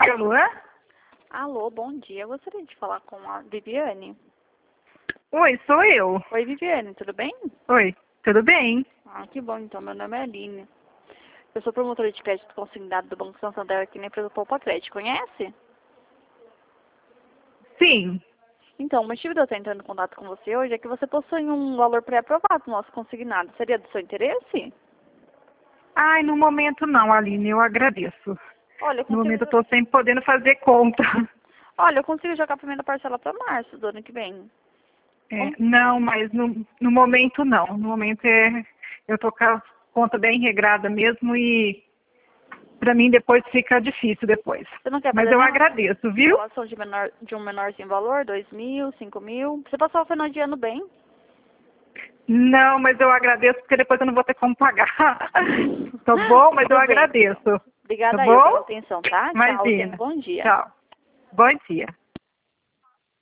Alô? Alô, bom dia. Eu gostaria de falar com a Viviane. Oi, sou eu. Oi, Viviane, tudo bem? Oi, tudo bem? Ah, que bom, então. Meu nome é Aline. Eu sou promotora de crédito consignado do Banco Santander aqui na empresa Poupa Crédito. Conhece? Sim. Então, o motivo de eu estar entrando em contato com você hoje é que você possui um valor pré-aprovado no nosso consignado. Seria do seu interesse? Ai, no momento não, Aline, eu agradeço. Olha, eu No consigo, momento eu tô sempre podendo fazer conta. eu consigo jogar a primeira parcela para março do ano que vem. É, não, mas no momento não. No momento eu tô com a conta bem regrada mesmo e pra mim depois fica difícil depois. Você não quer Mas fazer eu nenhuma agradeço, viu? simulação de um menor sem valor? 2.000, 5.000? Você passar o final de ano bem? Não, mas eu agradeço porque depois eu não vou ter como pagar. Tá bom? Mas eu Tudo bem, então. agradeço. Tá Obrigada eu pela bom? atenção, tá? Tchau, tenha um Imagina. bom dia. Tchau. Bom dia.